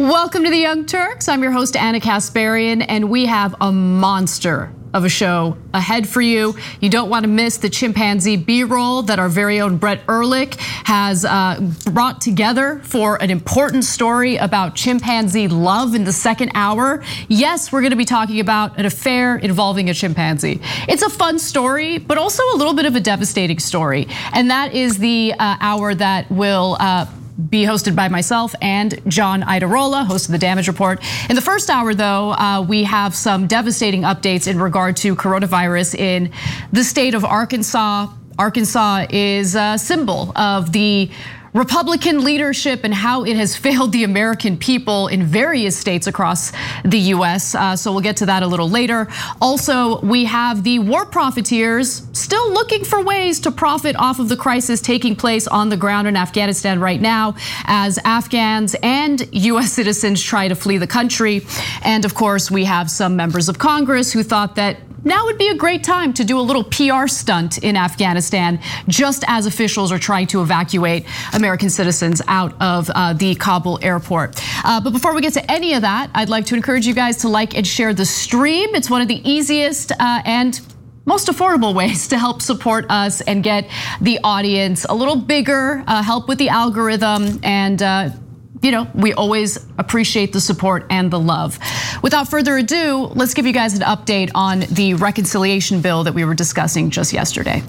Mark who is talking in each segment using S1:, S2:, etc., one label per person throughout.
S1: Welcome to the Young Turks. I'm your host, Anna Kasparian, and we have a monster of a show ahead for you. You don't want to miss the chimpanzee B-roll that our very own Brett Ehrlich has brought together for an important story about chimpanzee love in the second hour. Yes, we're going to be talking about an affair involving a chimpanzee. It's a fun story, but also a little bit of a devastating story. And that is the hour that will be hosted by myself and John Iadarola, host of the Damage Report. In the first hour, though, we have some devastating updates in regard to coronavirus in the state of Arkansas. Arkansas is a symbol of the Republican leadership and how it has failed the American people in various states across the US. So we'll get to that a little later. Also, we have the war profiteers still looking for ways to profit off of the crisis taking place on the ground in Afghanistan right now, as Afghans and US citizens try to flee the country. And of course, we have some members of Congress who thought that now would be a great time to do a little PR stunt in Afghanistan, just as officials are trying to evacuate American citizens out of the Kabul airport. But before we get to any of that, I'd like to encourage you guys to like and share the stream. It's one of the easiest and most affordable ways to help support us and get the audience a little bigger, help with the algorithm, and you know, we always appreciate the support and the love. Without further ado, let's give you guys an update on the reconciliation bill that we were discussing just yesterday.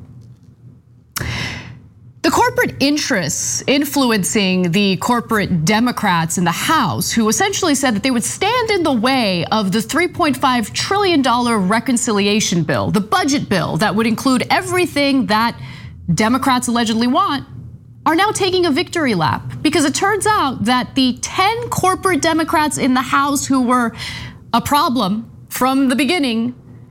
S1: The corporate interests influencing the corporate Democrats in the House, who essentially said that they would stand in the way of the $3.5 trillion reconciliation bill, the budget bill that would include everything that Democrats allegedly want, are now taking a victory lap, because it turns out that the 10 corporate Democrats in the House who were a problem from the beginning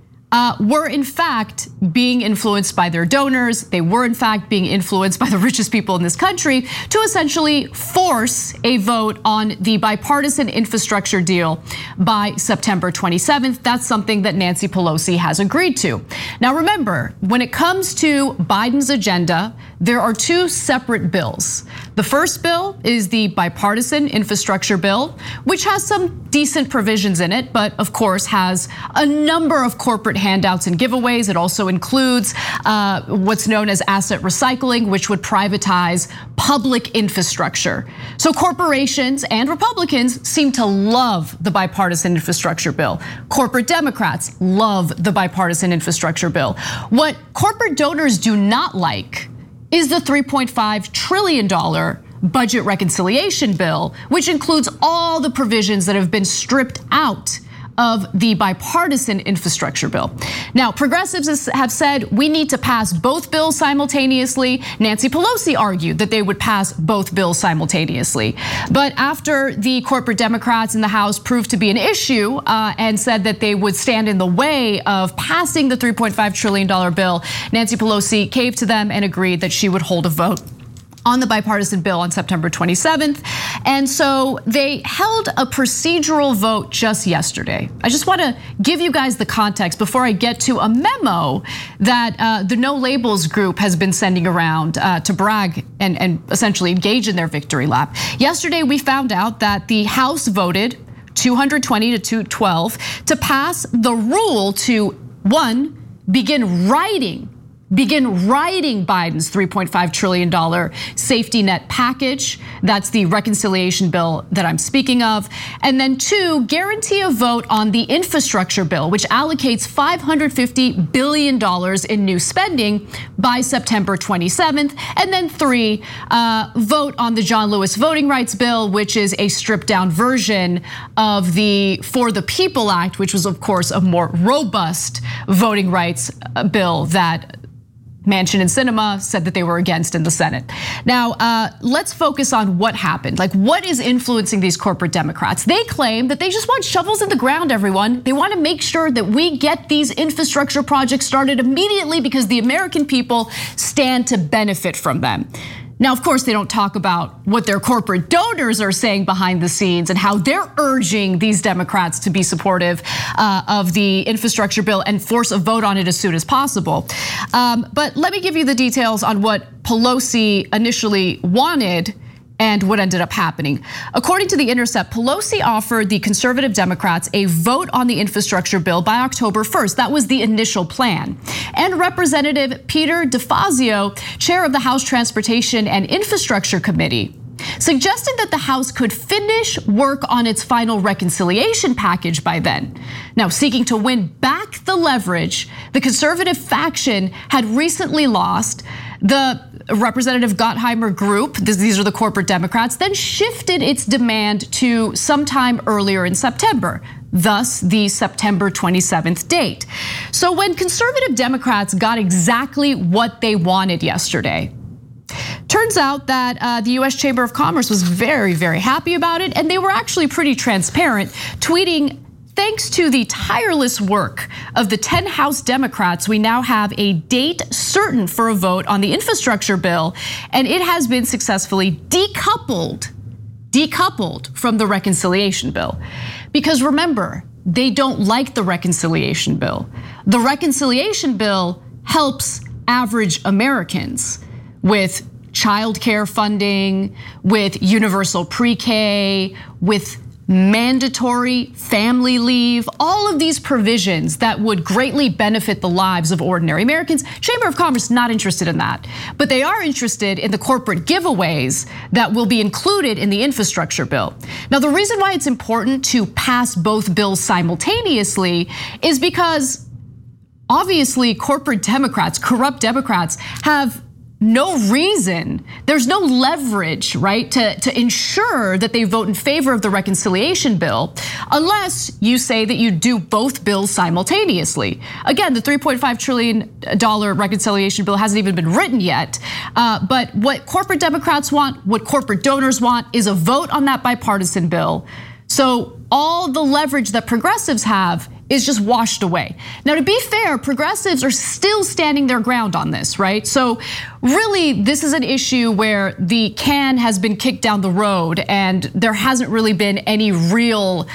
S1: were in fact being influenced by their donors. They were in fact being influenced by the richest people in this country to essentially force a vote on the bipartisan infrastructure deal by September 27th. That's something that Nancy Pelosi has agreed to. Now remember, when it comes to Biden's agenda, there are two separate bills. The first bill is the bipartisan infrastructure bill, which has some decent provisions in it, but of course has a number of corporate handouts and giveaways. It also includes what's known as asset recycling, which would privatize public infrastructure. So corporations and Republicans seem to love the bipartisan infrastructure bill. Corporate Democrats love the bipartisan infrastructure bill. What corporate donors do not like is the $3.5 trillion budget reconciliation bill, which includes all the provisions that have been stripped out of the bipartisan infrastructure bill. Now, progressives have said we need to pass both bills simultaneously. Nancy Pelosi argued that they would pass both bills simultaneously. But after the corporate Democrats in the House proved to be an issue and said that they would stand in the way of passing the $3.5 trillion bill, Nancy Pelosi caved to them and agreed that she would hold a vote on the bipartisan bill on September 27th. And so they held a procedural vote just yesterday. I just want to give you guys the context before I get to a memo that the No Labels group has been sending around to brag and essentially engage in their victory lap. Yesterday, we found out that the House voted 220 to 212 to pass the rule to, one, begin writing Biden's $3.5 trillion safety net package. That's the reconciliation bill that I'm speaking of. And then two, guarantee a vote on the infrastructure bill, which allocates $550 billion in new spending by September 27th. And then three, vote on the John Lewis voting rights bill, which is a stripped down version of the For the People Act, which was of course a more robust voting rights bill that Manchin and Sinema said that they were against in the Senate. Now, let's focus on what happened. Like, what is influencing these corporate Democrats? They claim that they just want shovels in the ground, everyone. They want to make sure that we get these infrastructure projects started immediately because the American people stand to benefit from them. Now, of course, they don't talk about what their corporate donors are saying behind the scenes and how they're urging these Democrats to be supportive of the infrastructure bill and force a vote on it as soon as possible. But let me give you the details on what Pelosi initially wanted and what ended up happening. According to The Intercept, Pelosi offered the conservative Democrats a vote on the infrastructure bill by October 1st. That was the initial plan. And Representative Peter DeFazio, chair of the House Transportation and Infrastructure Committee, suggested that the House could finish work on its final reconciliation package by then. Now, seeking to win back the leverage the conservative faction had recently lost, the Representative Gottheimer group, these are the corporate Democrats, then shifted its demand to sometime earlier in September, thus the September 27th date. So when conservative Democrats got exactly what they wanted yesterday, turns out that the US Chamber of Commerce was very, very happy about it, and they were actually pretty transparent, tweeting, "Thanks to the tireless work of the 10 House Democrats, we now have a date certain for a vote on the infrastructure bill, and it has been successfully decoupled from the reconciliation bill." Because remember, they don't like the reconciliation bill. The reconciliation bill helps average Americans with childcare funding, with universal pre-K, with mandatory family leave, all of these provisions that would greatly benefit the lives of ordinary Americans. Chamber of Commerce not interested in that, but they are interested in the corporate giveaways that will be included in the infrastructure bill. Now, the reason why it's important to pass both bills simultaneously is because obviously corporate Democrats, corrupt Democrats have no reason, there's no leverage, right, to ensure that they vote in favor of the reconciliation bill unless you say that you do both bills simultaneously. Again, the $3.5 trillion reconciliation bill hasn't even been written yet, but what corporate Democrats want, what corporate donors want, is a vote on that bipartisan bill. So all the leverage that progressives have is just washed away. Now, to be fair, progressives are still standing their ground on this, right? So really, this is an issue where the can has been kicked down the road and there hasn't really been any real,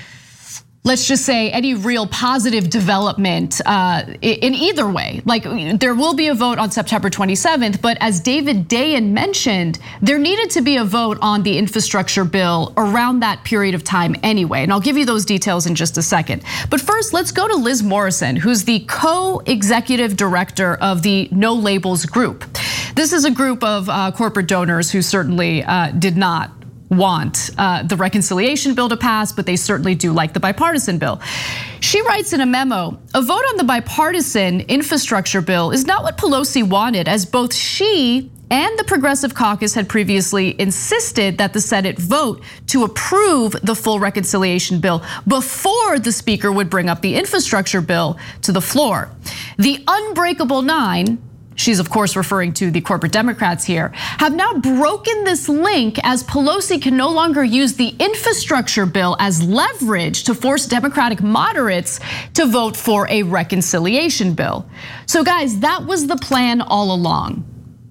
S1: let's just say, any real positive development in either way. Like, there will be a vote on September 27th, but as David Dayen mentioned, there needed to be a vote on the infrastructure bill around that period of time anyway. And I'll give you those details in just a second. But first, let's go to Liz Morrison, who's the co-executive director of the No Labels Group. This is a group of corporate donors who certainly did not want the reconciliation bill to pass, but they certainly do like the bipartisan bill. She writes in a memo, "A vote on the bipartisan infrastructure bill is not what Pelosi wanted, as both she and the Progressive Caucus had previously insisted that the Senate vote to approve the full reconciliation bill before the Speaker would bring up the infrastructure bill to the floor. The unbreakable nine," she's of course referring to the corporate Democrats here, "have now broken this link as Pelosi can no longer use the infrastructure bill as leverage to force Democratic moderates to vote for a reconciliation bill." So guys, that was the plan all along.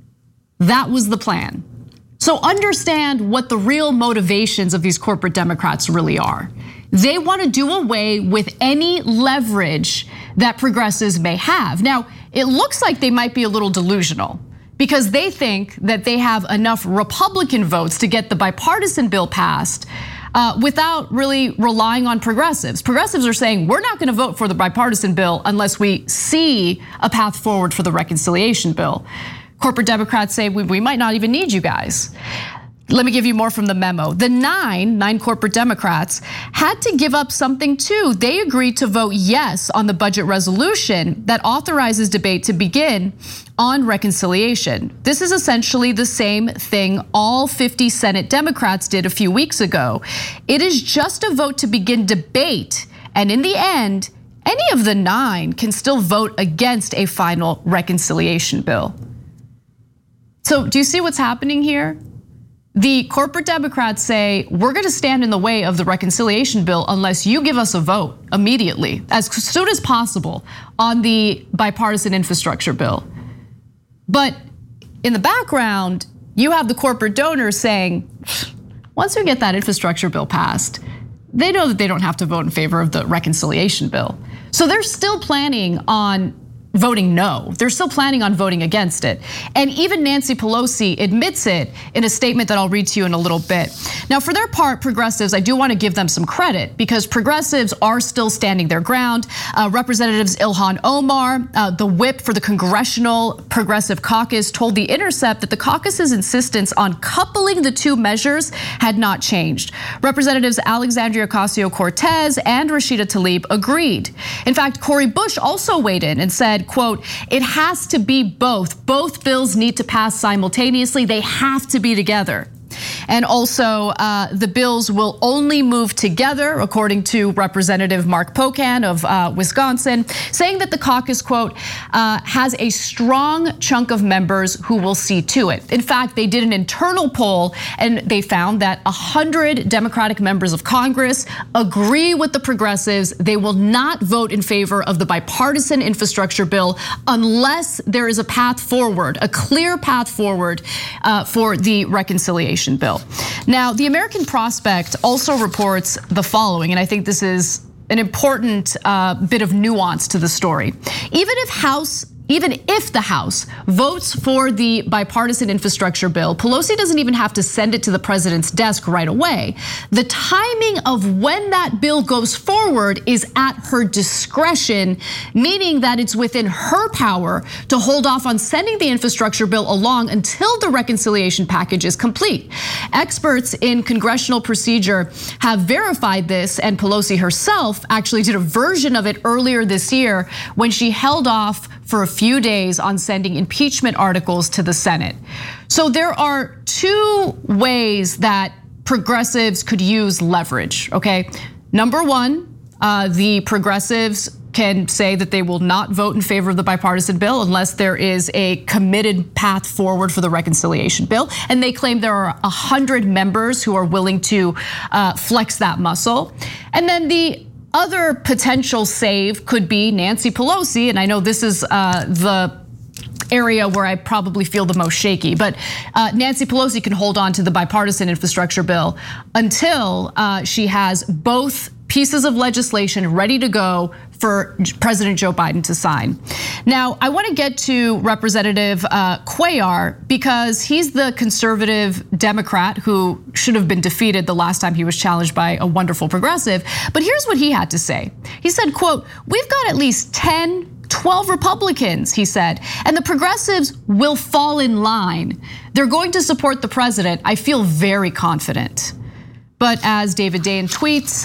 S1: That was the plan. So understand what the real motivations of these corporate Democrats really are. They want to do away with any leverage that progressives may have. Now, it looks like they might be a little delusional because they think that they have enough Republican votes to get the bipartisan bill passed without really relying on progressives. Progressives are saying, we're not gonna vote for the bipartisan bill unless we see a path forward for the reconciliation bill. Corporate Democrats say, we might not even need you guys. Let me give you more from the memo. The nine corporate Democrats had to give up something too. They agreed to vote yes on the budget resolution that authorizes debate to begin on reconciliation. This is essentially the same thing all 50 Senate Democrats did a few weeks ago. It is just a vote to begin debate, and in the end, any of the nine can still vote against a final reconciliation bill. So do you see what's happening here? The corporate Democrats say, we're gonna stand in the way of the reconciliation bill unless you give us a vote immediately, as soon as possible, on the bipartisan infrastructure bill. But in the background, you have the corporate donors saying, once we get that infrastructure bill passed, they know that they don't have to vote in favor of the reconciliation bill. So they're still planning on voting no. They're still planning on voting against it. And even Nancy Pelosi admits it in a statement that I'll read to you in a little bit. Now, for their part, progressives, I do want to give them some credit because progressives are still standing their ground. Representatives Ilhan Omar, the whip for the Congressional Progressive Caucus, told The Intercept that the caucus's insistence on coupling the two measures had not changed. Representatives Alexandria Ocasio-Cortez and Rashida Tlaib agreed. In fact, Cori Bush also weighed in and said, quote, "It has to be both. Both bills need to pass simultaneously. They have to be together." And also, the bills will only move together, according to Representative Mark Pocan of Wisconsin, saying that the caucus, quote, has a strong chunk of members who will see to it. In fact, they did an internal poll and they found that 100 Democratic members of Congress agree with the progressives. They will not vote in favor of the bipartisan infrastructure bill unless there is a path forward, a clear path forward for the reconciliation bill. Now, the American Prospect also reports the following, and I think this is an important bit of nuance to the story. Even if the House votes for the bipartisan infrastructure bill, Pelosi doesn't even have to send it to the president's desk right away. The timing of when that bill goes forward is at her discretion, meaning that it's within her power to hold off on sending the infrastructure bill along until the reconciliation package is complete. Experts in congressional procedure have verified this, and Pelosi herself actually did a version of it earlier this year when she held off for a few days on sending impeachment articles to the Senate. So there are two ways that progressives could use leverage, okay? Number one, the progressives can say that they will not vote in favor of the bipartisan bill unless there is a committed path forward for the reconciliation bill. And they claim there are 100 members who are willing to flex that muscle. And then the other potential save could be Nancy Pelosi, and I know this is the area where I probably feel the most shaky, but Nancy Pelosi can hold on to the bipartisan infrastructure bill until she has both pieces of legislation ready to go for President Joe Biden to sign. Now, I want to get to Representative Cuellar because he's the conservative Democrat who should have been defeated the last time he was challenged by a wonderful progressive. But here's what he had to say. He said, quote, "We've got at least 12 Republicans," he said, "and the progressives will fall in line. They're going to support the president. I feel very confident." But as David Dayen tweets,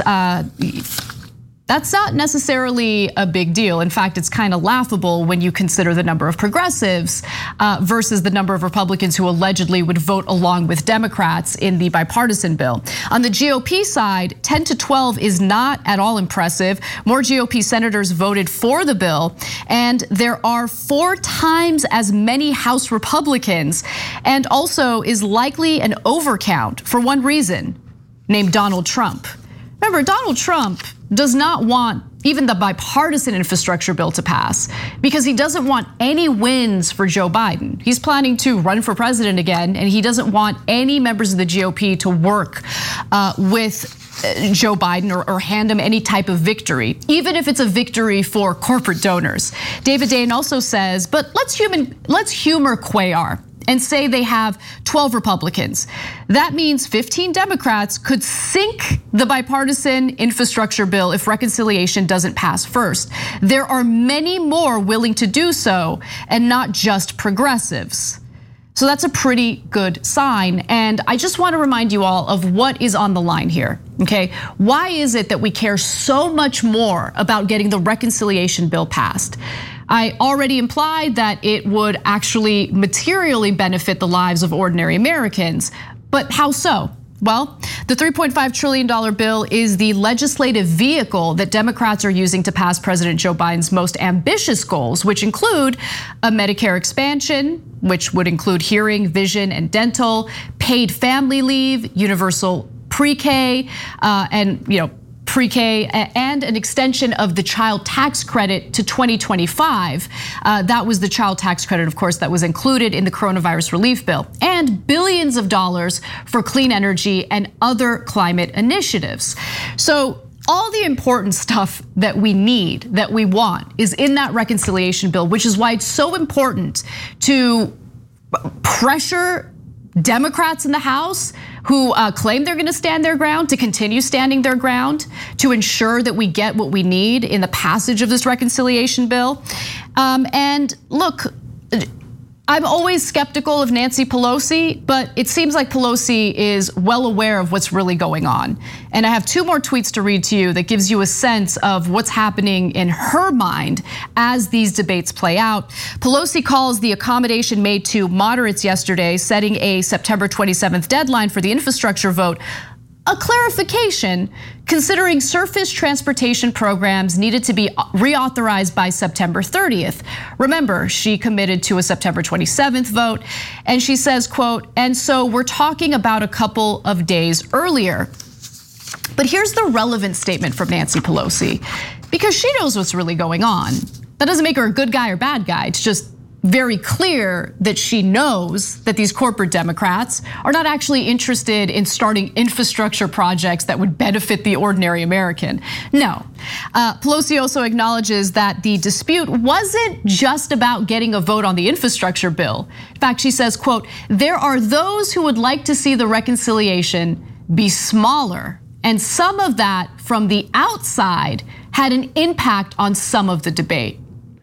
S1: that's not necessarily a big deal. In fact, it's kind of laughable when you consider the number of progressives versus the number of Republicans who allegedly would vote along with Democrats in the bipartisan bill. On the GOP side, 10 to 12 is not at all impressive. More GOP senators voted for the bill, and there are 4 times as many House Republicans, and also is likely an overcount for one reason, named Donald Trump. Remember, Donald Trump does not want even the bipartisan infrastructure bill to pass because he doesn't want any wins for Joe Biden. He's planning to run for president again, and he doesn't want any members of the GOP to work with Joe Biden or hand him any type of victory, even if it's a victory for corporate donors. David Dayen also says, but let's humor Cuellar and say they have 12 Republicans. That means 15 Democrats could sink the bipartisan infrastructure bill if reconciliation doesn't pass first. There are many more willing to do so, and not just progressives. So that's a pretty good sign. And I just want to remind you all of what is on the line here, okay? Why is it that we care so much more about getting the reconciliation bill passed? I already implied that it would actually materially benefit the lives of ordinary Americans, but how so? Well, the $3.5 trillion bill is the legislative vehicle that Democrats are using to pass President Joe Biden's most ambitious goals, which include a Medicare expansion, which would include hearing, vision, and dental, paid family leave, universal pre-K, and pre-K, and an extension of the child tax credit to 2025. That was the child tax credit, of course, that was included in the coronavirus relief bill, and billions of dollars for clean energy and other climate initiatives. So all the important stuff that we need, that we want, is in that reconciliation bill, which is why it's so important to pressure Democrats in the House who claim they're gonna stand their ground to continue standing their ground to ensure that we get what we need in the passage of this reconciliation bill. And look, I'm always skeptical of Nancy Pelosi, but it seems like Pelosi is well aware of what's really going on. And I have two more tweets to read to you that gives you a sense of what's happening in her mind as these debates play out. Pelosi calls the accommodation made to moderates yesterday, setting a September 27th deadline for the infrastructure vote, a clarification, considering surface transportation programs needed to be reauthorized by September 30th. Remember, she committed to a September 27th vote, and she says, quote, and so we're talking about a couple of days earlier. But here's the relevant statement from Nancy Pelosi, because she knows what's really going on. That doesn't make her a good guy or bad guy. It's just very clear that she knows that these corporate Democrats are not actually interested in starting infrastructure projects that would benefit the ordinary American. No, Pelosi also acknowledges that the dispute wasn't just about getting a vote on the infrastructure bill. In fact, she says, quote, there are those who would like to see the reconciliation be smaller, and some of that from the outside had an impact on some of the debate.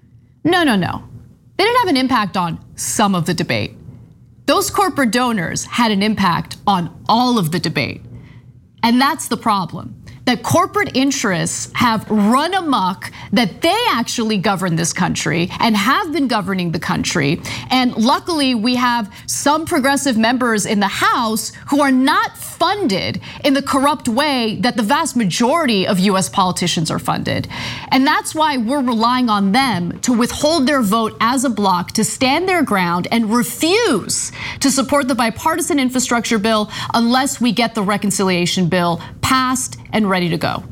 S1: No. They didn't have an impact on some of the debate. Those corporate donors had an impact on all of the debate. And that's the problem, that corporate interests have run amok, that they actually govern this country and have been governing the country. And luckily, we have some progressive members in the House who are not funded in the corrupt way that the vast majority of US politicians are funded. And that's why we're relying on them to withhold their vote as a bloc, to stand their ground and refuse to support the bipartisan infrastructure bill unless we get the reconciliation bill passed and ready to go.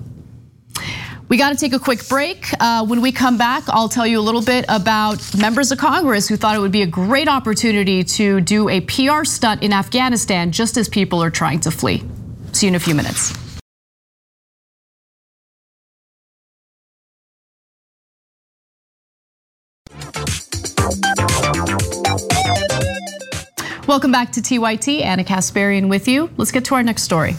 S1: We got to take a quick break. When we come back, I'll tell you a little bit about members of Congress who thought it would be a great opportunity to do a PR stunt in Afghanistan just as people are trying to flee. See you in a few minutes. Welcome back to TYT. Anna Kasparian with you. Let's get to our next story.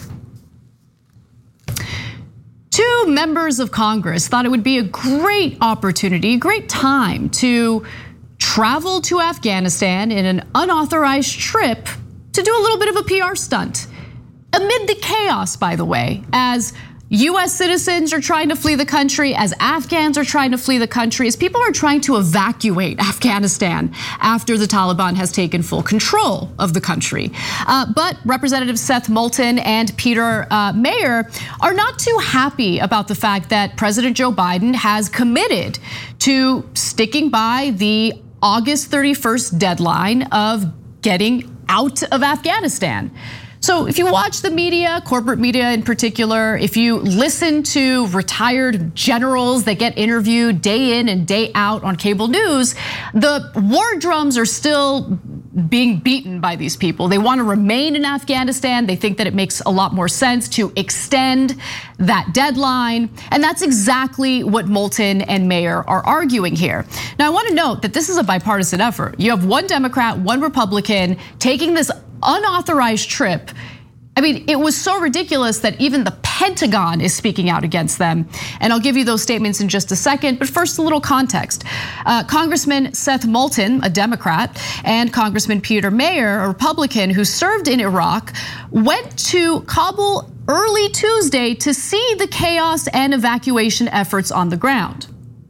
S1: Two members of Congress thought it would be a great opportunity, a great time to travel to Afghanistan in an unauthorized trip to do a little bit of a PR stunt. Amid the chaos, by the way, as US citizens are trying to flee the country, as Afghans are trying to flee the country, as people are trying to evacuate Afghanistan after the Taliban has taken full control of the country. But Representative Seth Moulton and Peter Mayer are not too happy about the fact that President Joe Biden has committed to sticking by the August 31st deadline of getting out of Afghanistan. So if you watch the media, corporate media in particular, if you listen to retired generals that get interviewed day in and day out on cable news, the war drums are still being beaten by these people. They want to remain in Afghanistan. They think that it makes a lot more sense to extend that deadline. And that's exactly what Moulton and Mayer are arguing here. Now, I want to note that this is a bipartisan effort. You have one Democrat, one Republican taking this unauthorized trip. I mean, it was so ridiculous that even the Pentagon is speaking out against them. And I'll give you those statements in just a second. But first, a little context. Congressman Seth Moulton, a Democrat, and Congressman Peter Mayer, a Republican who served in Iraq, went to Kabul early Tuesday to see the chaos and evacuation efforts on the ground.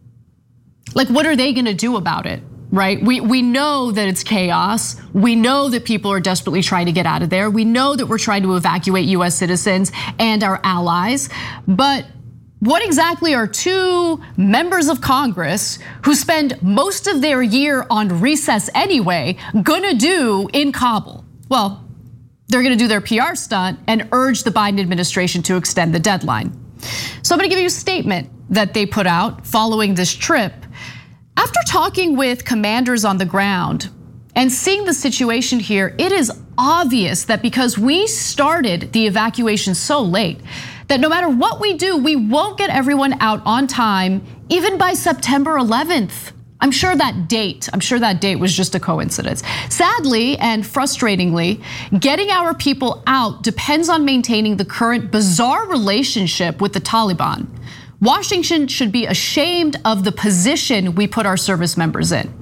S1: Like, what are they gonna do about it? Right? We know that it's chaos. We know that people are desperately trying to get out of there. We know that we're trying to evacuate US citizens and our allies. But what exactly are two members of Congress who spend most of their year on recess anyway gonna do in Kabul? Well, they're gonna do their PR stunt and urge the Biden administration to extend the deadline. So I'm gonna give you a statement that they put out following this trip. After talking with commanders on the ground and seeing the situation here, it is obvious that because we started the evacuation so late, that no matter what we do, we won't get everyone out on time, even by September 11th. I'm sure that date was just a coincidence. Sadly and frustratingly, getting our people out depends on maintaining the current bizarre relationship with the Taliban. Washington should be ashamed of the position we put our service members in.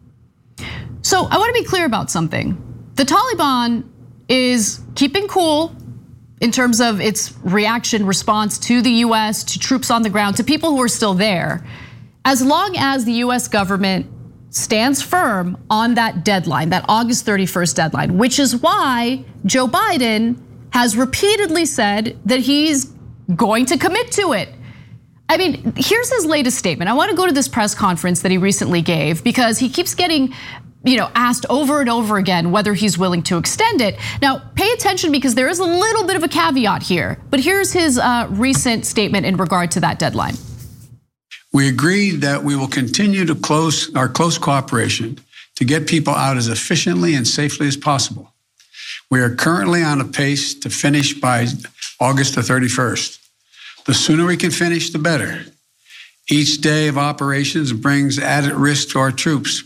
S1: So I want to be clear about something. The Taliban is keeping cool in terms of its response to the US, to troops on the ground, to people who are still there, as long as the US government stands firm on that deadline, that August 31st deadline, which is why Joe Biden has repeatedly said that he's going to commit to it. I mean, here's his latest statement. I want to go to this press conference that he recently gave because he keeps getting asked over and over again whether he's willing to extend it. Now, pay attention because there is a little bit of a caveat here, but here's his recent statement in regard to that deadline.
S2: We agreed that we will continue to close our close cooperation to get people out as efficiently and safely as possible. We are currently on a pace to finish by August the 31st. The sooner we can finish, the better. Each day of operations brings added risk to our troops.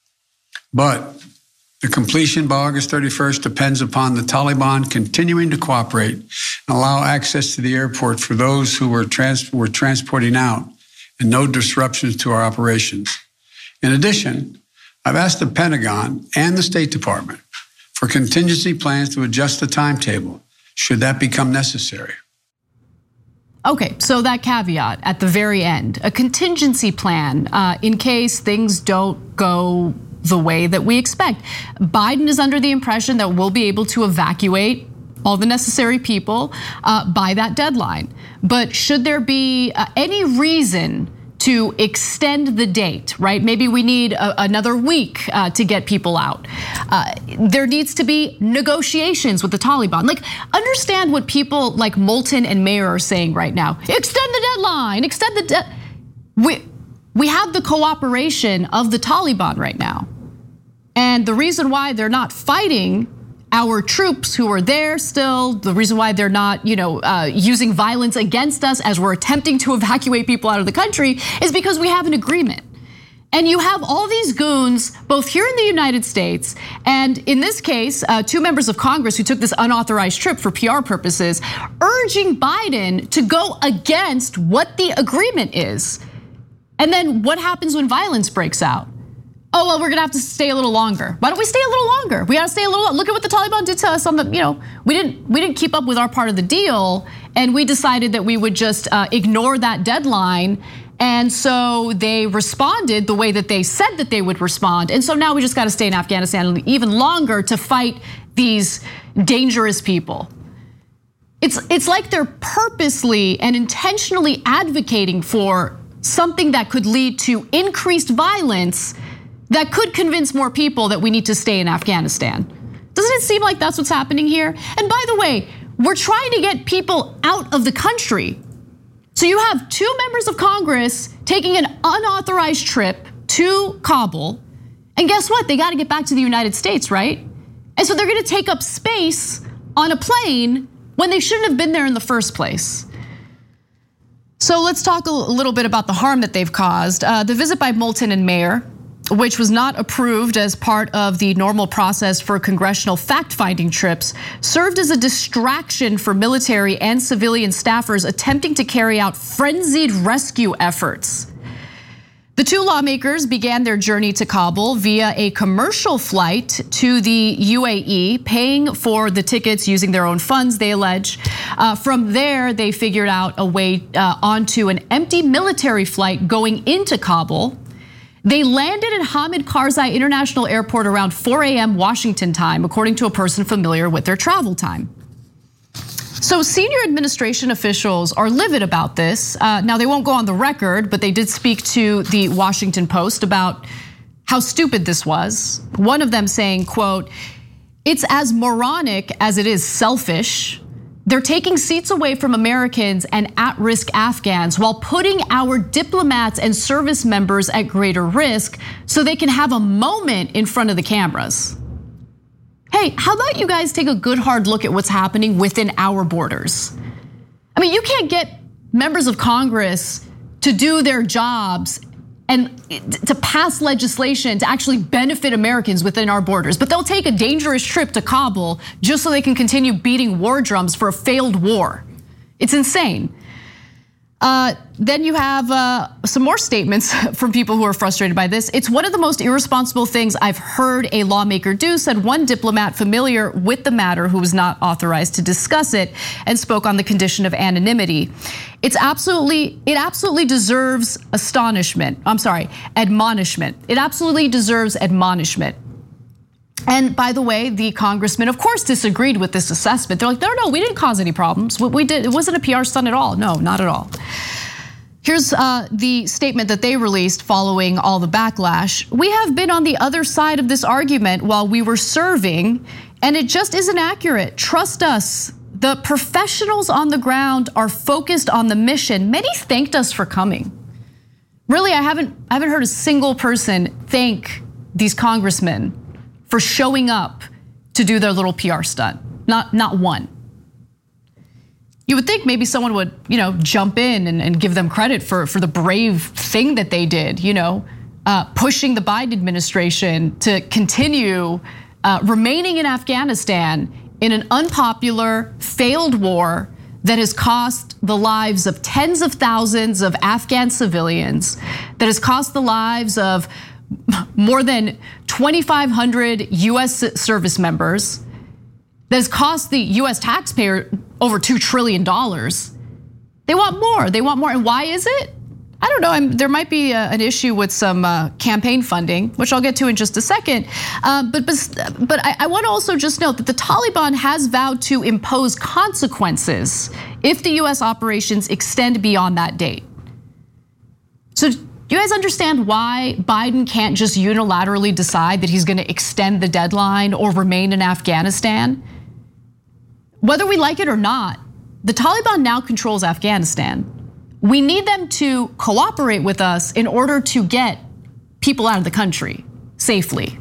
S2: But the completion by August 31st depends upon the Taliban continuing to cooperate and allow access to the airport for those who we're transporting out and no disruptions to our operations. In addition, I've asked the Pentagon and the State Department for contingency plans to adjust the timetable should that become necessary.
S1: Okay, so that caveat at the very end, a contingency plan in case things don't go the way that we expect. Biden is under the impression that we'll be able to evacuate all the necessary people by that deadline. But should there be any reason to extend the date, right? Maybe we need another week to get people out. There needs to be negotiations with the Taliban. Like, understand what people like Moulton and Mayer are saying right now. Extend the deadline, extend the we have the cooperation of the Taliban right now. And the reason why they're not fighting our troops who are there still, the reason why they're not, using violence against us as we're attempting to evacuate people out of the country is because we have an agreement. And you have all these goons, both here in the United States, and in this case, 2 members of Congress who took this unauthorized trip for PR purposes, urging Biden to go against what the agreement is. And then what happens when violence breaks out? Oh, well, we're gonna have to stay a little longer. Why don't we stay a little longer? We gotta stay a little longer. Look at what the Taliban did to us on the, we didn't keep up with our part of the deal, and we decided that we would just ignore that deadline. And so they responded the way that they said that they would respond. And so now we just gotta stay in Afghanistan even longer to fight these dangerous people. It's like they're purposely and intentionally advocating for something that could lead to increased violence that could convince more people that we need to stay in Afghanistan. Doesn't it seem like that's what's happening here? And by the way, we're trying to get people out of the country. So you have 2 members of Congress taking an unauthorized trip to Kabul. And guess what? They gotta get back to the United States, right? And so they're gonna take up space on a plane when they shouldn't have been there in the first place. So let's talk a little bit about the harm that they've caused. The visit by Moulton and Mayer, which was not approved as part of the normal process for congressional fact-finding trips, served as a distraction for military and civilian staffers attempting to carry out frenzied rescue efforts. The 2 lawmakers began their journey to Kabul via a commercial flight to the UAE, paying for the tickets using their own funds, they allege. From there, they figured out a way onto an empty military flight going into Kabul. They landed at Hamid Karzai International Airport around 4 a.m. Washington time, according to a person familiar with their travel time. So senior administration officials are livid about this. Now they won't go on the record, but they did speak to the Washington Post about how stupid this was. One of them saying, quote, "It's as moronic as it is selfish. They're taking seats away from Americans and at-risk Afghans while putting our diplomats and service members at greater risk so they can have a moment in front of the cameras." Hey, how about you guys take a good hard look at what's happening within our borders? I mean, you can't get members of Congress to do their jobs and to pass legislation to actually benefit Americans within our borders. But they'll take a dangerous trip to Kabul just so they can continue beating war drums for a failed war. It's insane. Then you have some more statements from people who are frustrated by this. It's one of the most irresponsible things I've heard a lawmaker do, said one diplomat familiar with the matter who was not authorized to discuss it and spoke on the condition of anonymity. It absolutely deserves admonishment. It absolutely deserves admonishment. And by the way, the congressman, of course, disagreed with this assessment. They're like, no, we didn't cause any problems. What we did, it wasn't a PR stunt at all. No, not at all. Here's the statement that they released following all the backlash. We have been on the other side of this argument while we were serving, and it just isn't accurate. Trust us. The professionals on the ground are focused on the mission. Many thanked us for coming. Really, I haven't heard a single person thank these congressmen for showing up to do their little PR stunt. Not one. You would think maybe someone would, jump in and give them credit for the brave thing that they did, pushing the Biden administration to continue remaining in Afghanistan in an unpopular, failed war that has cost the lives of tens of thousands of Afghan civilians, that has cost the lives of more than 2,500 US service members, that has cost the US taxpayer over $2 trillion. They want more, and why is it? I don't know, there might be an issue with some campaign funding, which I'll get to in just a second. But I want to also just note that the Taliban has vowed to impose consequences if the US operations extend beyond that date. So do you guys understand why Biden can't just unilaterally decide that he's going to extend the deadline or remain in Afghanistan? Whether we like it or not, the Taliban now controls Afghanistan. We need them to cooperate with us in order to get people out of the country safely.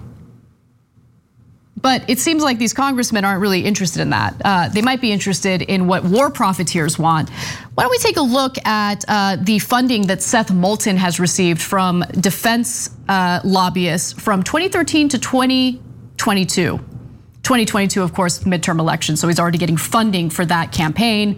S1: But it seems like these congressmen aren't really interested in that. They might be interested in what war profiteers want. Why don't we take a look at the funding that Seth Moulton has received from defense lobbyists from 2013 to 2022. 2022, of course, midterm election, so he's already getting funding for that campaign.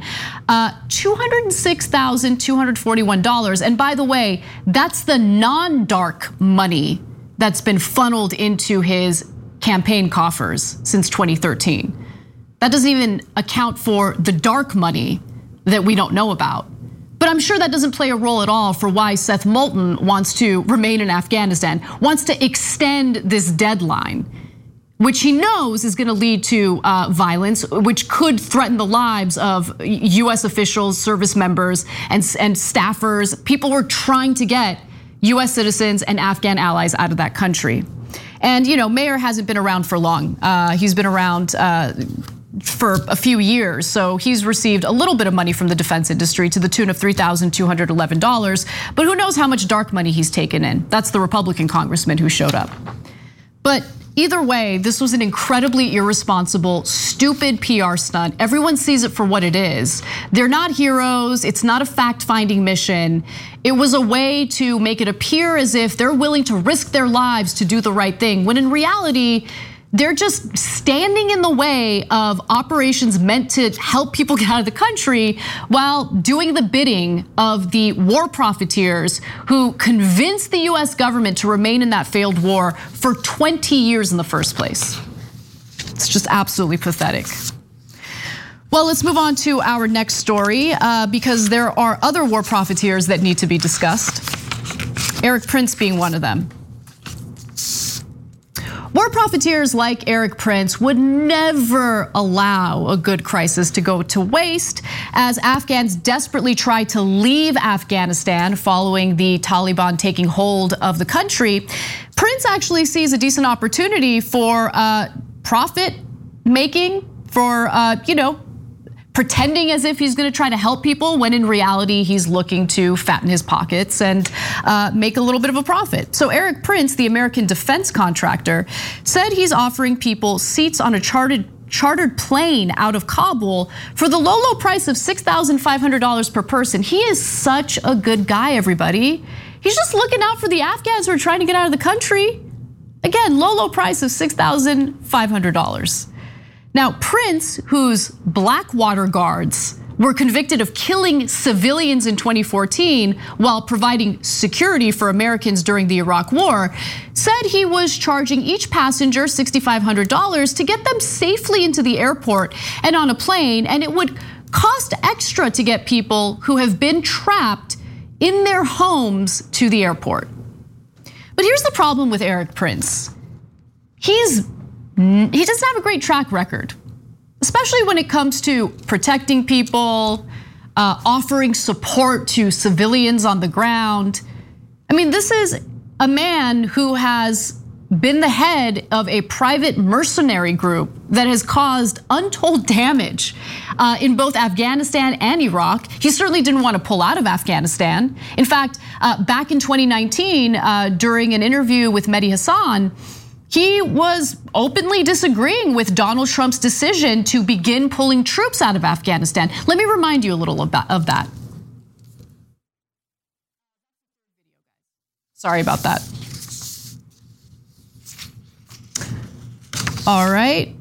S1: $206,241, and by the way, that's the non-dark money that's been funneled into his campaign coffers since 2013. That doesn't even account for the dark money that we don't know about. But I'm sure that doesn't play a role at all for why Seth Moulton wants to remain in Afghanistan, wants to extend this deadline, which he knows is going to lead to violence, which could threaten the lives of US officials, service members, and staffers. People were trying to get US citizens and Afghan allies out of that country. And Mayer hasn't been around for long. He's been around for a few years, so he's received a little bit of money from the defense industry to the tune of $3,211. But who knows how much dark money he's taken in? That's the Republican congressman who showed up. But either way, this was an incredibly irresponsible, stupid PR stunt. Everyone sees it for what it is. They're not heroes. It's not a fact-finding mission. It was a way to make it appear as if they're willing to risk their lives to do the right thing, when in reality, they're just standing in the way of operations meant to help people get out of the country while doing the bidding of the war profiteers who convinced the US government to remain in that failed war for 20 years in the first place. It's just absolutely pathetic. Well, let's move on to our next story because there are other war profiteers that need to be discussed. Erik Prince being one of them. War profiteers like Erik Prince would never allow a good crisis to go to waste, as Afghans desperately try to leave Afghanistan following the Taliban taking hold of the country. Prince actually sees a decent opportunity for profit making, for pretending as if he's going to try to help people when in reality he's looking to fatten his pockets and make a little bit of a profit. So Erik Prince, the American defense contractor, said he's offering people seats on a chartered chartered plane out of Kabul for the low price of $6,500 per person. He is such a good guy, everybody. He's just looking out for the Afghans who are trying to get out of the country. Again, low price of $6,500. Now, Prince, whose Blackwater guards were convicted of killing civilians in 2014 while providing security for Americans during the Iraq War, said he was charging each passenger $6,500 to get them safely into the airport and on a plane, and it would cost extra to get people who have been trapped in their homes to the airport. But here's the problem with Erik Prince. He doesn't have a great track record, especially when it comes to protecting people, offering support to civilians on the ground. I mean, this is a man who has been the head of a private mercenary group that has caused untold damage in both Afghanistan and Iraq. He certainly didn't want to pull out of Afghanistan. In fact, back in 2019, during an interview with Mehdi Hasan, he was openly disagreeing with Donald Trump's decision to begin pulling troops out of Afghanistan. Let me remind you a little of that. Sorry about that. All right.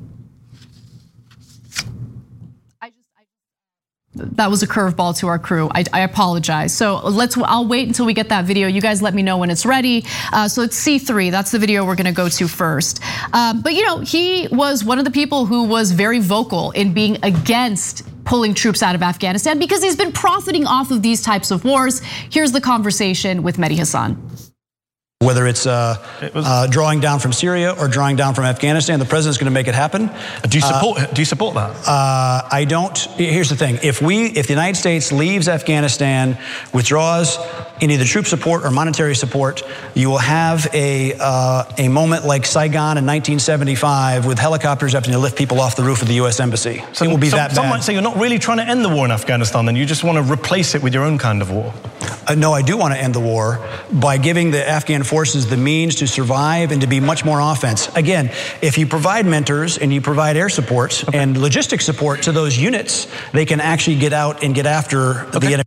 S1: That was a curveball to our crew. I apologize. So I'll wait until we get that video. You guys let me know when it's ready. So it's C3. That's the video we're gonna go to first. But he was one of the people who was very vocal in being against pulling troops out of Afghanistan because he's been profiting off of these types of wars. Here's the conversation with Mehdi Hasan.
S3: Whether it's drawing down from Syria or drawing down from Afghanistan, the president's going to make it happen.
S4: Do you support that?
S3: I don't. Here's the thing: if the United States leaves Afghanistan, withdraws any of the troop support or monetary support, you will have a moment like Saigon in 1975 with helicopters having to lift people off the roof of the U.S. Embassy.
S4: So
S3: it will be that bad.
S4: Some might say you're not really trying to end the war in Afghanistan, then you just want to replace it with your own kind of war.
S3: No, I do want to end the war by giving the Afghan forces the means to survive and to be much more offense. Again, if you provide mentors and you provide air support and logistic support to those units, they can actually get out and get after the enemy.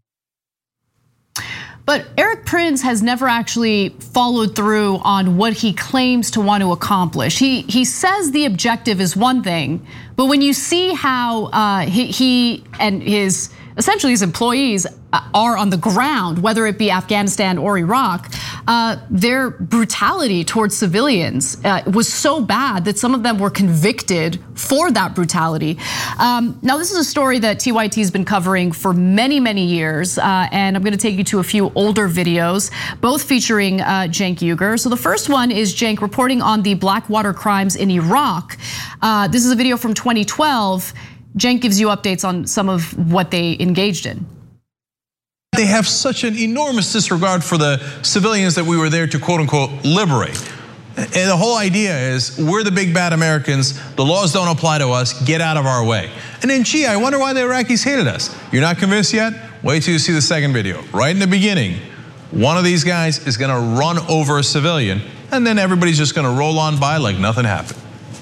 S1: But Erik Prince has never actually followed through on what he claims to want to accomplish. He says the objective is one thing, but when you see how he and essentially his employees are on the ground, whether it be Afghanistan or Iraq, their brutality towards civilians was so bad that some of them were convicted for that brutality. Now, this is a story that TYT has been covering for many, many years, and I'm gonna take you to a few older videos, both featuring Cenk Uygur. So the first one is Cenk reporting on the Blackwater crimes in Iraq. This is a video from 2012. Cenk gives you updates on some of what they engaged in.
S5: They have such an enormous disregard for the civilians that we were there to quote unquote liberate. And the whole idea is we're the big bad Americans, the laws don't apply to us, get out of our way. And then gee, I wonder why the Iraqis hated us. You're not convinced yet? Wait till you see the second video. Right in the beginning, one of these guys is gonna run over a civilian and then everybody's just gonna roll on by like nothing happened.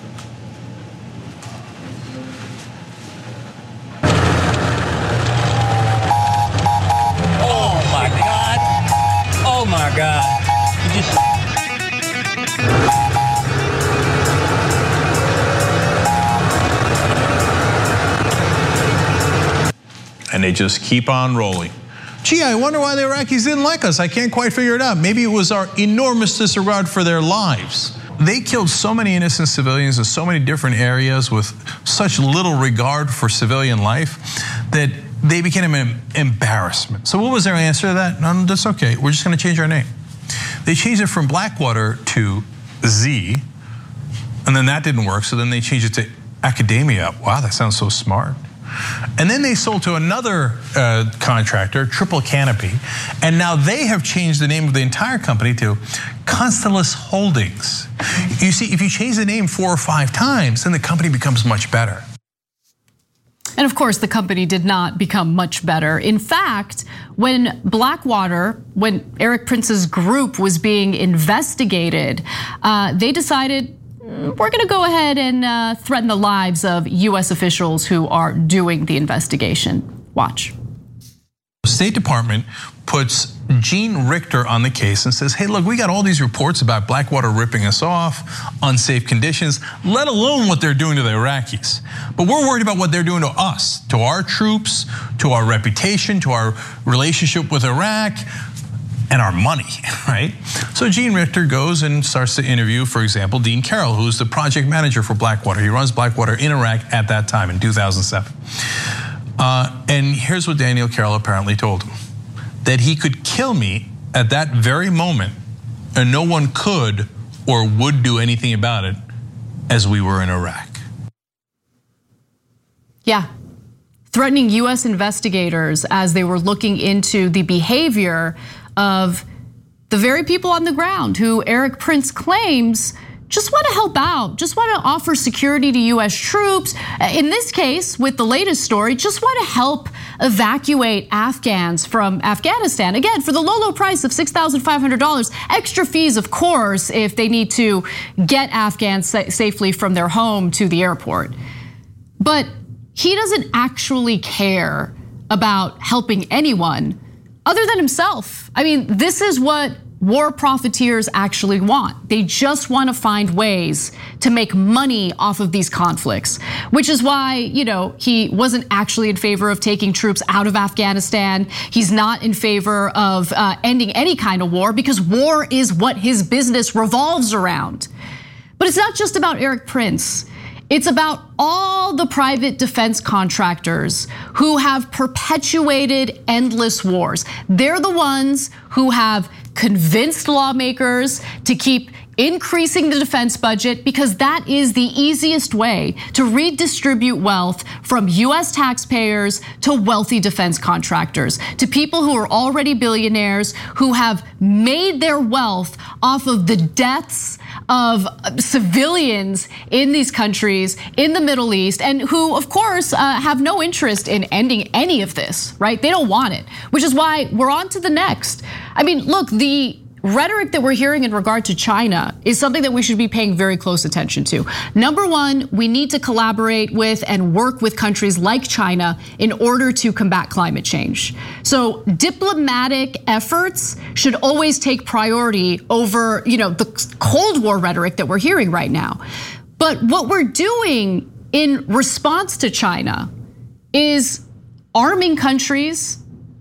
S6: Oh my God.
S5: And they just keep on rolling. Gee, I wonder why the Iraqis didn't like us. I can't quite figure it out. Maybe it was our enormous disregard for their lives. They killed so many innocent civilians in so many different areas with such little regard for civilian life that they became an embarrassment. So what was their answer to that? No, that's okay. We're just going to change our name. They changed it from Blackwater to Z, and then that didn't work. So then they changed it to Academia. Wow, that sounds so smart. And then they sold to another contractor, Triple Canopy, and now they have changed the name of the entire company to Constellus Holdings. You see, if you change the name 4 or 5 times, then the company becomes much better.
S1: And of course, the company did not become much better. In fact, when Blackwater, when Erik Prince's group was being investigated, they decided we're gonna go ahead and threaten the lives of US officials who are doing the investigation. Watch.
S5: State Department puts Gene Richter on the case and says, hey, look, we got all these reports about Blackwater ripping us off, unsafe conditions, let alone what they're doing to the Iraqis. But we're worried about what they're doing to us, to our troops, to our reputation, to our relationship with Iraq, and our money, right? So Gene Richter goes and starts to interview, for example, Dean Carroll, who's the project manager for Blackwater. He runs Blackwater in Iraq at that time in 2007. And here's what Daniel Carroll apparently told him: that he could kill me at that very moment, and no one could or would do anything about it as we were in Iraq.
S1: Yeah, threatening US investigators as they were looking into the behavior of the very people on the ground who Erik Prince claims just want to help out, just want to offer security to US troops. In this case, with the latest story, just want to help evacuate Afghans from Afghanistan. Again, for the low price of $6,500, extra fees, of course, if they need to get Afghans safely from their home to the airport. But he doesn't actually care about helping anyone other than himself. I mean, this is what war profiteers actually want. They just want to find ways to make money off of these conflicts, which is why, he wasn't actually in favor of taking troops out of Afghanistan. He's not in favor of ending any kind of war, because war is what his business revolves around. But it's not just about Erik Prince. It's about all the private defense contractors who have perpetuated endless wars. They're the ones who have convinced lawmakers to keep increasing the defense budget, because that is the easiest way to redistribute wealth from US taxpayers to wealthy defense contractors, to people who are already billionaires, who have made their wealth off of the deaths of civilians in these countries in the Middle East, and who, of course, have no interest in ending any of this, right? They don't want it, which is why we're on to the next. I mean, look, the rhetoric that we're hearing in regard to China is something that we should be paying very close attention to. Number one, we need to collaborate with and work with countries like China in order to combat climate change. So diplomatic efforts should always take priority over, the Cold War rhetoric that we're hearing right now. But what we're doing in response to China is arming countries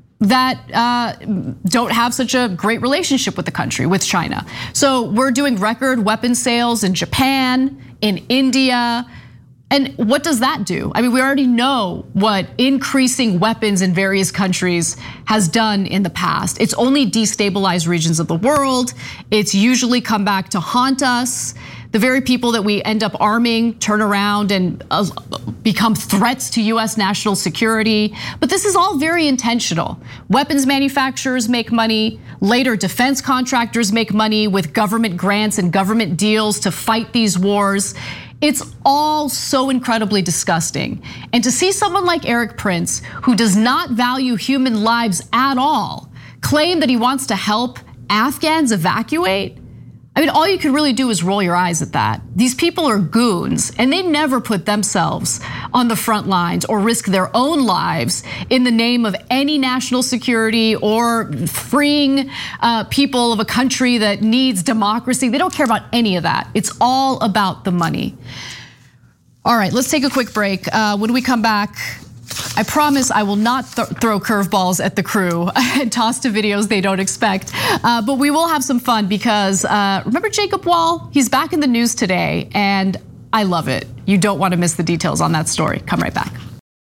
S1: that don't have such a great relationship with China. So we're doing record weapons sales in Japan, in India. And what does that do? I mean, we already know what increasing weapons in various countries has done in the past. It's only destabilized regions of the world. It's usually come back to haunt us. The very people that we end up arming turn around and become threats to US national security. But this is all very intentional. Weapons manufacturers make money. Later, defense contractors make money with government grants and government deals to fight these wars. It's all so incredibly disgusting. And to see someone like Erik Prince, who does not value human lives at all, claim that he wants to help Afghans evacuate, I mean, all you can really do is roll your eyes at that. These people are goons, and they never put themselves on the front lines or risk their own lives in the name of any national security or freeing people of a country that needs democracy. They don't care about any of that. It's all about the money. All right, let's take a quick break. When we come back, I promise I will not throw curveballs at the crew and toss to videos they don't expect. But we will have some fun because remember Jacob Wohl? He's back in the news today, and I love it. You don't want to miss the details on that story. Come right back.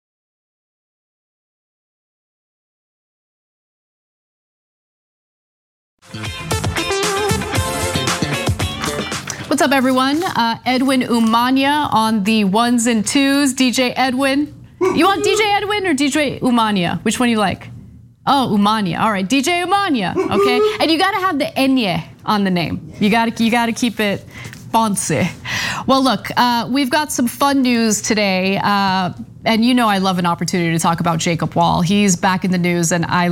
S1: What's up, everyone? Edwin Umania on the ones and twos. DJ Edwin. You want DJ Edwin or DJ Umania? Which one do you like? Oh, Umania. All right, DJ Umania. Okay, and you got to have the enye on the name. You got to keep it fancy. Well, look, we've got some fun news today, and I love an opportunity to talk about Jacob Wohl. He's back in the news, and I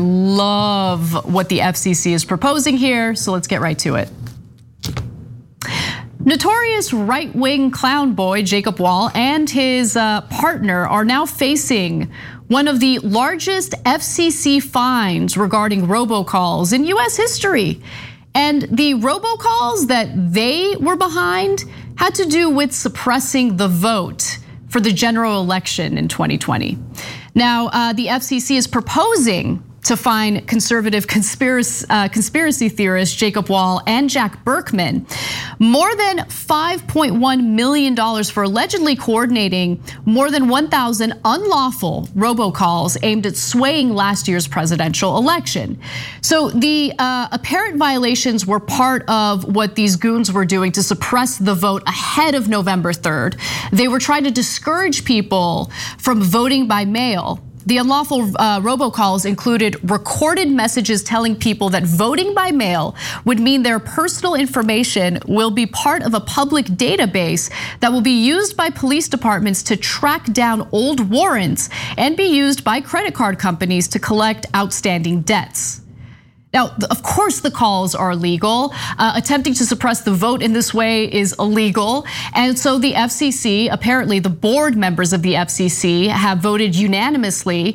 S1: love what the FCC is proposing here. So let's get right to it. Notorious right-wing clown boy Jacob Wohl and his partner are now facing one of the largest FCC fines regarding robocalls in US history. And the robocalls that they were behind had to do with suppressing the vote for the general election in 2020. Now, the FCC is proposing to fine conservative conspiracy theorist Jacob Wohl and Jack Burkman more than $5.1 million for allegedly coordinating more than 1,000 unlawful robocalls aimed at swaying last year's presidential election. So the apparent violations were part of what these goons were doing to suppress the vote ahead of November 3rd. They were trying to discourage people from voting by mail. The unlawful robocalls included recorded messages telling people that voting by mail would mean their personal information will be part of a public database that will be used by police departments to track down old warrants and be used by credit card companies to collect outstanding debts. Now, of course, the calls are illegal. Attempting to suppress the vote in this way is illegal. And so the FCC, apparently the board members of the FCC have voted unanimously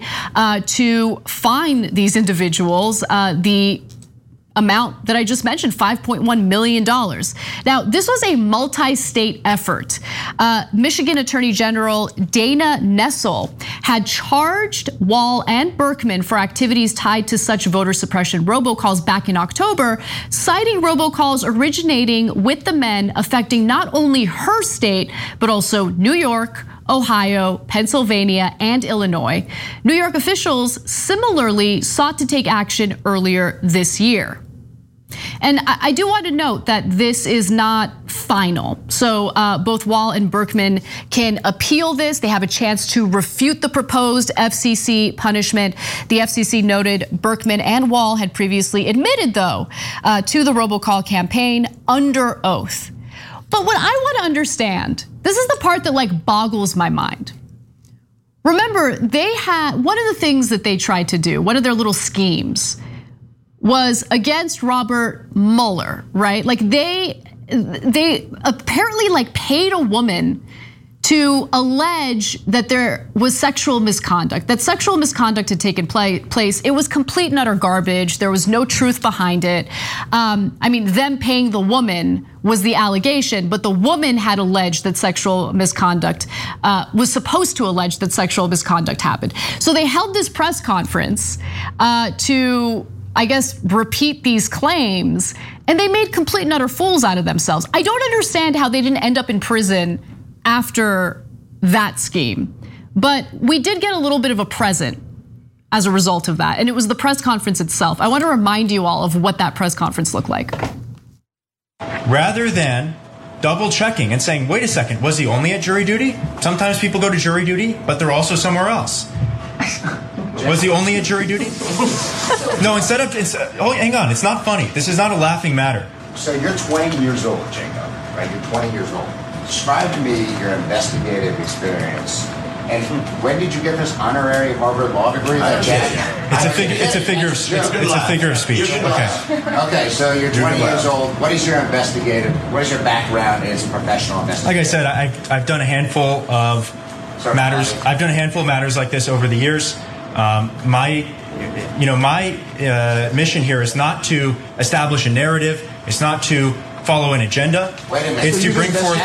S1: to fine these individuals the amount that I just mentioned, $5.1 million. Now, this was a multi-state effort. Michigan Attorney General Dana Nessel had charged Wohl and Burkman for activities tied to such voter suppression robocalls back in October, citing robocalls originating with the men affecting not only her state, but also New York, Ohio, Pennsylvania, and Illinois. New York officials similarly sought to take action earlier this year. And I do want to note that this is not final. So both Wohl and Burkman can appeal this. They have a chance to refute the proposed FCC punishment. The FCC noted Burkman and Wohl had previously admitted, though, to the robocall campaign under oath. But what I want to understand, this is the part that boggles my mind. Remember, they had one of the things that they tried to do, one of their little schemes, was against Robert Mueller, right? They apparently paid a woman to allege that there was sexual misconduct, that sexual misconduct had taken place. It was complete and utter garbage. There was no truth behind it. I mean, them paying the woman was the allegation, but the woman had alleged that sexual misconduct, was supposed to allege that sexual misconduct happened. So they held this press conference to, I guess, repeat these claims, and they made complete and utter fools out of themselves. I don't understand how they didn't end up in prison after that scheme. But we did get a little bit of a present as a result of that, and it was the press conference itself. I want to remind you all of what that press conference looked like.
S6: Rather than double checking and saying, wait a second, was he only at jury duty? Sometimes people go to jury duty, but they're also somewhere else. Was he only at jury duty? No, instead of, hang on, it's not funny. This is not a laughing matter.
S7: So you're 20 years old, Jacob, right? You're 20 years old. Describe to me your investigative experience. And when did you get this honorary Harvard Law degree?
S6: It's a figure of speech.
S7: Okay, so you're 20 years old. What is your background as a professional investigator?
S6: Like I said, I've done a handful of matters. I've done a handful of matters like this over the years. My mission here is not to establish a narrative. It's not to follow an agenda.
S7: Wait a minute.
S6: It's to bring forth.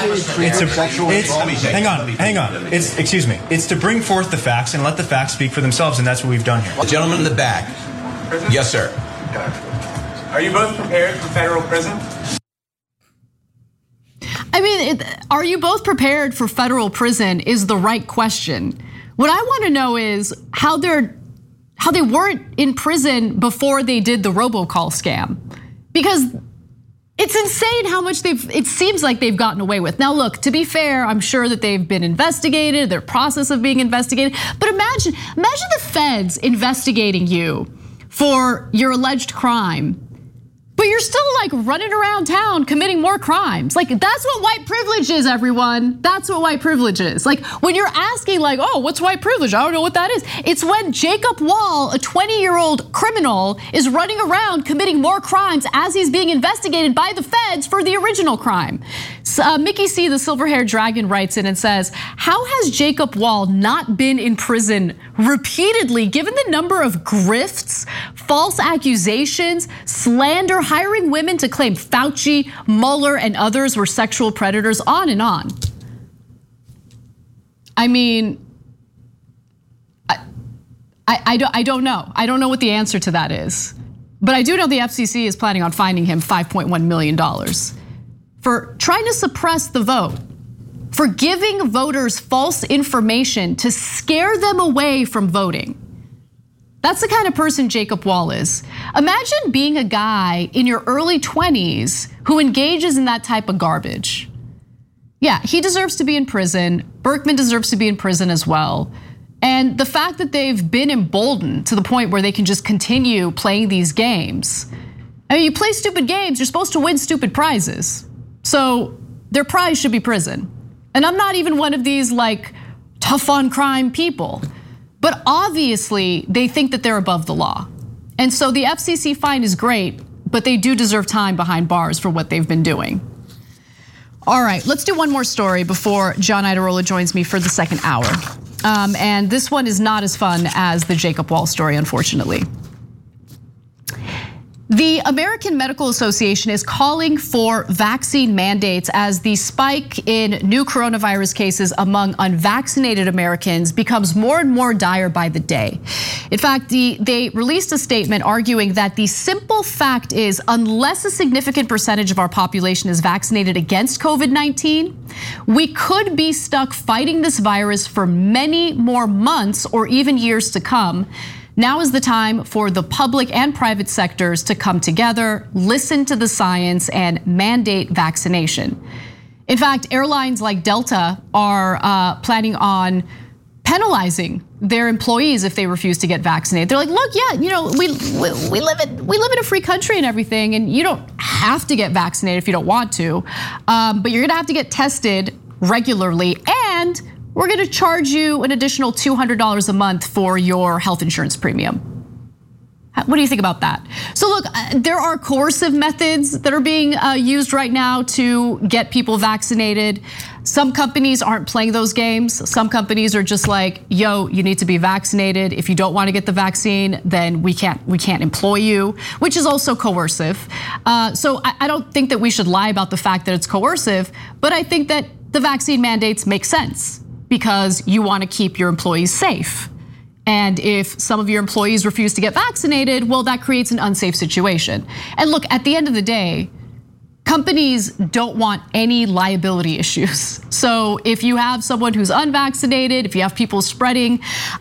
S6: Hang on. It's to bring forth the facts and let the facts speak for themselves, and that's what we've done here.
S8: The gentleman in the back. Yes, sir.
S9: Are you both prepared for federal prison?
S1: I mean, are you both prepared for federal prison is the right question. What I want to know is how they weren't in prison before they did the robocall scam, because it's insane how much it seems like they've gotten away with. Now, look, to be fair, I'm sure that they've been investigated, their process of being investigated. But imagine the feds investigating you for your alleged crime, but you're still like running around town committing more crimes. Like that's what white privilege is, everyone. That's what white privilege is. Like when you're asking like, oh, what's white privilege? I don't know what that is. It's when Jacob Wall, a 20-year-old criminal, is running around committing more crimes as he's being investigated by the feds for the original crime. Mickey C, the silver-haired dragon, writes in and says, how has Jacob Wall not been in prison repeatedly given the number of grifts, false accusations, slander, hiring women to claim Fauci, Mueller, and others were sexual predators, on and on? I mean, I don't know. I don't know what the answer to that is. But I do know the FCC is planning on fining him $5.1 million for trying to suppress the vote, for giving voters false information to scare them away from voting. That's the kind of person Jacob Wall is. Imagine being a guy in your early 20s who engages in that type of garbage. Yeah, he deserves to be in prison. Berkman deserves to be in prison as well. And the fact that they've been emboldened to the point where they can just continue playing these games. I mean, you play stupid games, you're supposed to win stupid prizes. So their prize should be prison. And I'm not even one of these like tough on crime people. But obviously, they think that they're above the law. And so the FCC fine is great, but they do deserve time behind bars for what they've been doing. All right, let's do one more story before John Iadarola joins me for the second hour. And this one is not as fun as the Jacob Wall story, unfortunately. The American Medical Association is calling for vaccine mandates as the spike in new coronavirus cases among unvaccinated Americans becomes more and more dire by the day. In fact, they released a statement arguing that the simple fact is, unless a significant percentage of our population is vaccinated against COVID-19, we could be stuck fighting this virus for many more months or even years to come. Now is the time for the public and private sectors to come together, listen to the science, and mandate vaccination. In fact, airlines like Delta are planning on penalizing their employees if they refuse to get vaccinated. They're like, look, yeah, we live in a free country and everything, and you don't have to get vaccinated if you don't want to, but you're gonna have to get tested regularly, and we're gonna charge you an additional $200 a month for your health insurance premium. What do you think about that? So look, there are coercive methods that are being used right now to get people vaccinated. Some companies aren't playing those games. Some companies are just like, yo, you need to be vaccinated. If you don't want to get the vaccine, then we can't employ you, which is also coercive. So I don't think that we should lie about the fact that it's coercive, but I think that the vaccine mandates make sense because you want to keep your employees safe. And if some of your employees refuse to get vaccinated, well, that creates an unsafe situation. And look, at the end of the day, companies don't want any liability issues. So if you have someone who's unvaccinated, if you have people spreading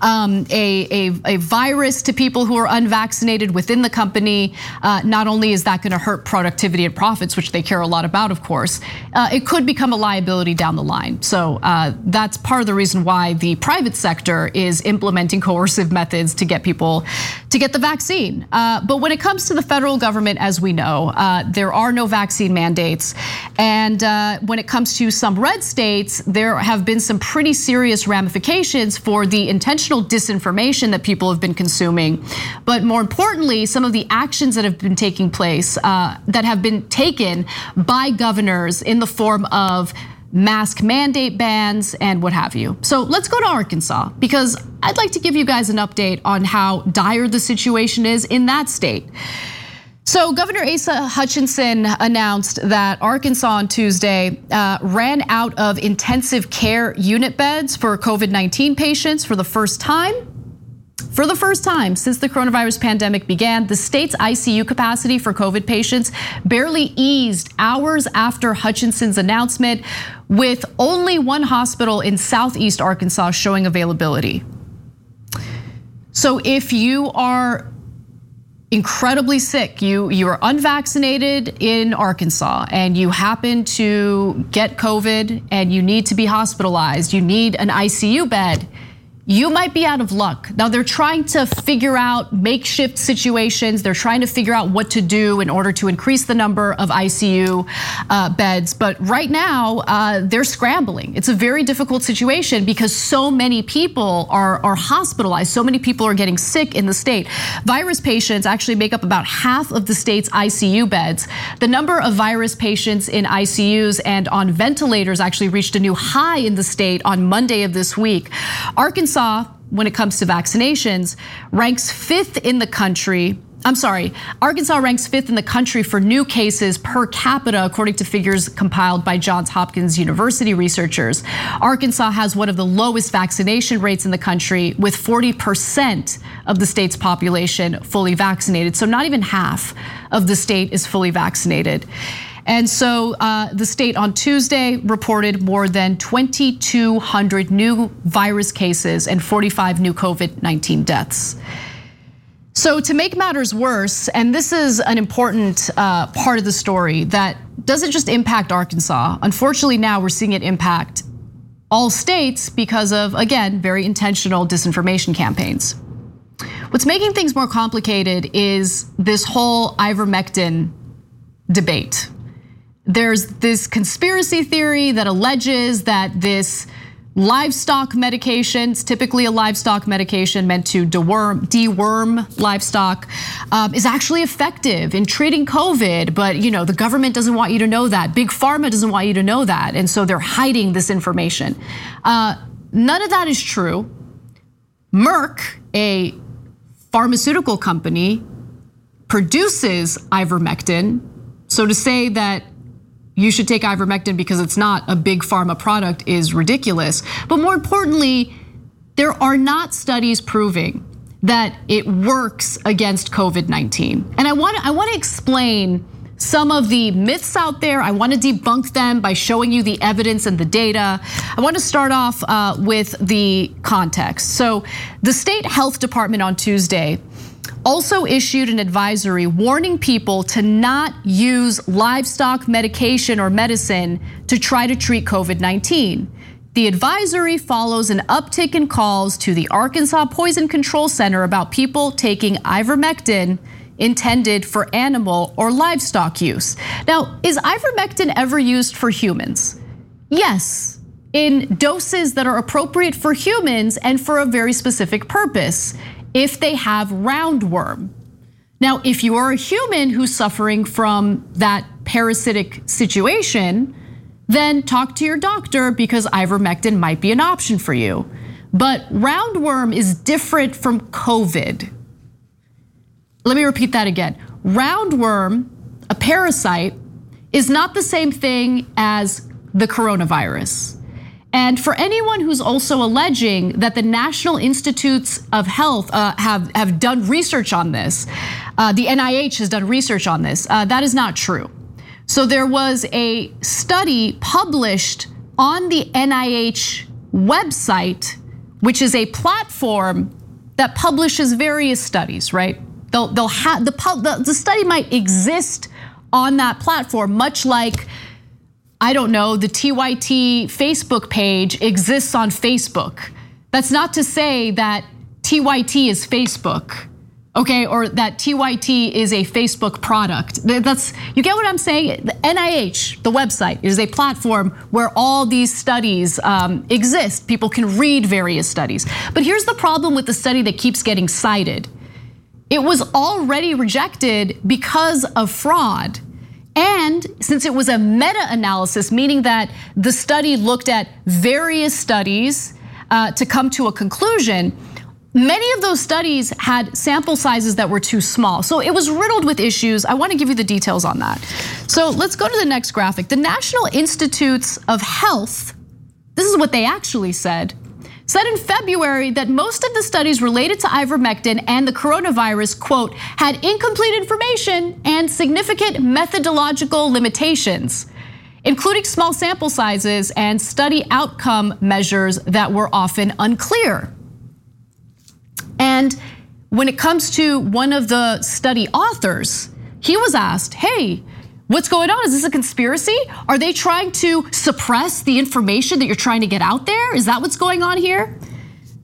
S1: a virus to people who are unvaccinated within the company, not only is that gonna hurt productivity and profits, which they care a lot about, of course, it could become a liability down the line. So that's part of the reason why the private sector is implementing coercive methods to get people to get the vaccine. But when it comes to the federal government, as we know, there are no vaccine mandates. And when it comes to some red states, there have been some pretty serious ramifications for the intentional disinformation that people have been consuming. But more importantly, some of the actions that have been taking place, that have been taken by governors in the form of mask mandate bans and what have you. So let's go to Arkansas, because I'd like to give you guys an update on how dire the situation is in that state. So Governor Asa Hutchinson announced that Arkansas on Tuesday ran out of intensive care unit beds for COVID-19 patients for the first time. For the first time since the coronavirus pandemic began, the state's ICU capacity for COVID patients barely eased hours after Hutchinson's announcement, with only one hospital in Southeast Arkansas showing availability. So if you are incredibly sick, you are unvaccinated in Arkansas and you happen to get COVID and you need to be hospitalized, you need an ICU bed, you might be out of luck. Now they're trying to figure out makeshift situations. They're trying to figure out what to do in order to increase the number of ICU beds. But right now, they're scrambling. It's a very difficult situation because so many people are hospitalized. So many people are getting sick in the state. Virus patients actually make up about half of the state's ICU beds. The number of virus patients in ICUs and on ventilators actually reached a new high in the state on Monday of this week. Arkansas, when it comes to vaccinations, ranks 5th in the country. Arkansas ranks 5th in the country for new cases per capita, according to figures compiled by Johns Hopkins University researchers. Arkansas has one of the lowest vaccination rates in the country, with 40% of the state's population fully vaccinated. So not even half of the state is fully vaccinated. And so the state on Tuesday reported more than 2,200 new virus cases and 45 new COVID-19 deaths. So to make matters worse, and this is an important part of the story that doesn't just impact Arkansas. Unfortunately, now we're seeing it impact all states because of, again, very intentional disinformation campaigns. What's making things more complicated is this whole ivermectin debate. There's this conspiracy theory that alleges that this livestock medication, it's typically a livestock medication meant to deworm livestock, is actually effective in treating COVID. But the government doesn't want you to know that. Big Pharma doesn't want you to know that. And so they're hiding this information. None of that is true. Merck, a pharmaceutical company, produces ivermectin. So to say that you should take ivermectin because it's not a big pharma product is ridiculous. But more importantly, there are not studies proving that it works against COVID-19. And I want to explain some of the myths out there. I want to debunk them by showing you the evidence and the data. I want to start off with the context. So the state health department on Tuesday also issued an advisory warning people to not use livestock medication or medicine to try to treat COVID-19. The advisory follows an uptick in calls to the Arkansas Poison Control Center about people taking ivermectin intended for animal or livestock use. Now, is ivermectin ever used for humans? Yes, in doses that are appropriate for humans and for a very specific purpose, if they have roundworm. Now, if you are a human who's suffering from that parasitic situation, then talk to your doctor because ivermectin might be an option for you. But roundworm is different from COVID. Let me repeat that again. Roundworm, a parasite, is not the same thing as the coronavirus. And for anyone who's also alleging that the National Institutes of Health have done research on this, the NIH has done research on this, that is not true. So there was a study published on the NIH website, which is a platform that publishes various studies, right? They'll have the study might exist on that platform, much like, I don't know, the TYT Facebook page exists on Facebook. That's not to say that TYT is Facebook, okay, or that TYT is a Facebook product. You get what I'm saying? The NIH, the website, is a platform where all these studies exist. People can read various studies. But here's the problem with the study that keeps getting cited. It was already rejected because of fraud. And since it was a meta-analysis, meaning that the study looked at various studies to come to a conclusion, many of those studies had sample sizes that were too small. So it was riddled with issues. I want to give you the details on that. So let's go to the next graphic. The National Institutes of Health, this is what they actually said in February that most of the studies related to ivermectin and the coronavirus, quote, had incomplete information and significant methodological limitations, including small sample sizes and study outcome measures that were often unclear. And when it comes to one of the study authors, he was asked, hey, what's going on? Is this a conspiracy? Are they trying to suppress the information that you're trying to get out there? Is that what's going on here?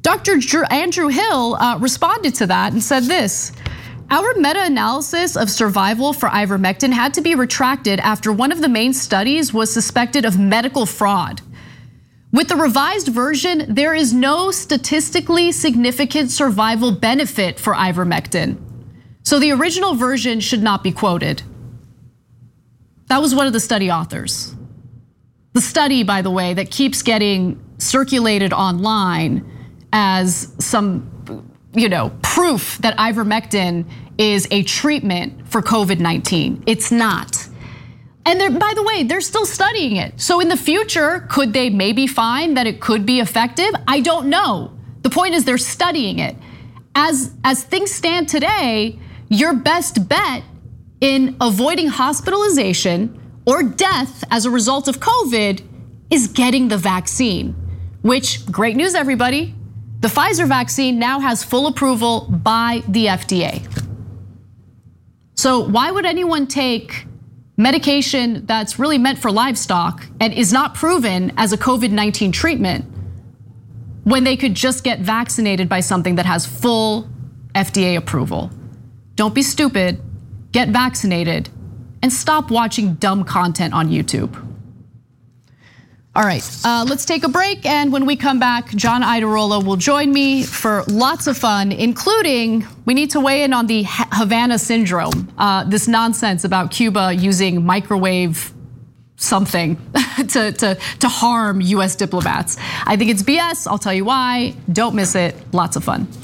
S1: Dr. Andrew Hill responded to that and said this: our meta-analysis of survival for ivermectin had to be retracted after one of the main studies was suspected of medical fraud. With the revised version, there is no statistically significant survival benefit for ivermectin. So the original version should not be quoted. That was one of the study authors. The study, by the way, that keeps getting circulated online as some, proof that ivermectin is a treatment for COVID-19. It's not. And by the way, they're still studying it. So in the future, could they maybe find that it could be effective? I don't know. The point is they're studying it. As things stand today, your best bet in avoiding hospitalization or death as a result of COVID is getting the vaccine, which, great news everybody, the Pfizer vaccine now has full approval by the FDA. So why would anyone take medication that's really meant for livestock and is not proven as a COVID-19 treatment when they could just get vaccinated by something that has full FDA approval? Don't be stupid, get vaccinated, and stop watching dumb content on YouTube. All right, let's take a break, and when we come back, John Iadarola will join me for lots of fun, including we need to weigh in on the Havana syndrome, this nonsense about Cuba using microwave something to harm US diplomats. I think it's BS, I'll tell you why. Don't miss it, lots of fun.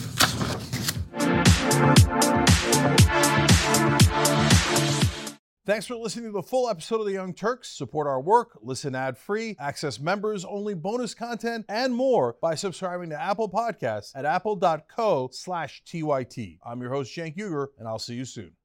S10: Thanks for listening to the full episode of The Young Turks. Support our work, listen ad-free, access members-only bonus content, and more by subscribing to Apple Podcasts at apple.co/TYT. I'm your host, Cenk Uygur, and I'll see you soon.